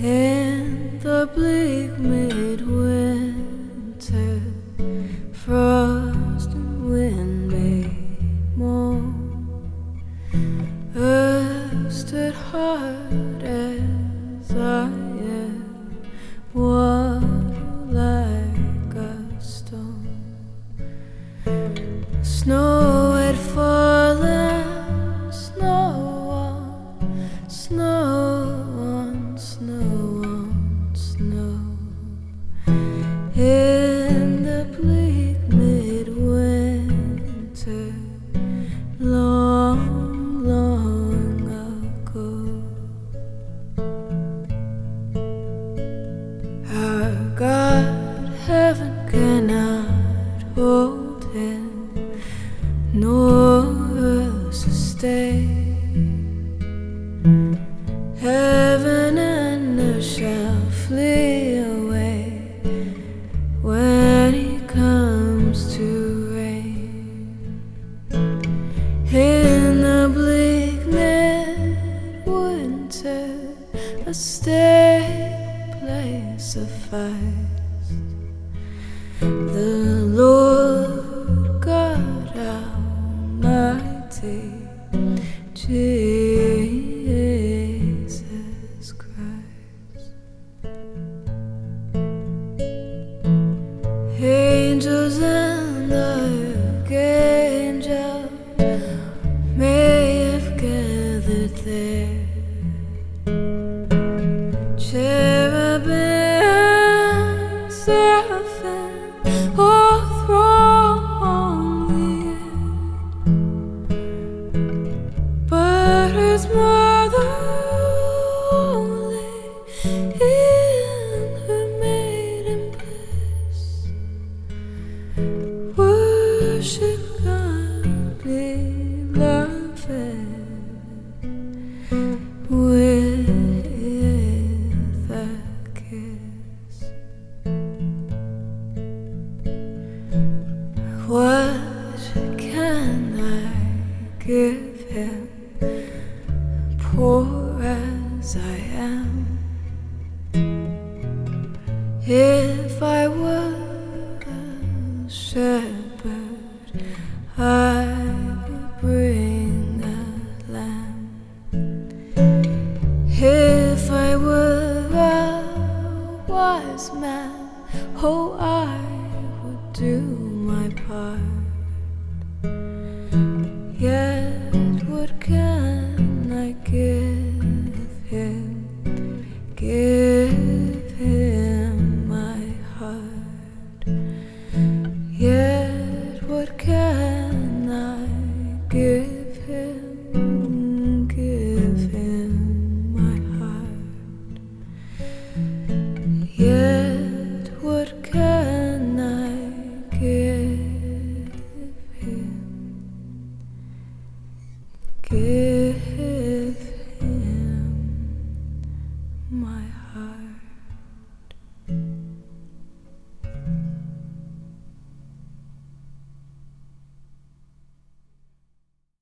In the bleak midwinter, frost and wind made moan. Earth stood hard as iron, water like a stone. Snow had fallen, snow on snow on snow on snow. In the bleak midwinter, long, long ago. Our God, heaven cannot hold him, nor earth sustain. Heaven and earth shall flee away when he comes to reign. In the bleak midwinter, a stable place sufficed. The Lord God Almighty, Jesus Christ. Angels and archangels may have gathered there. Cherubim, seraphim, all throng the air, but his mother only in her maiden bliss worship God beloved with a kiss. What can I give him, poor as I am? If I were a shepherd, I would bring a lamb. If I were a wise man, oh, I would do my part. Yet what can I give him? Give him my heart. Yet what can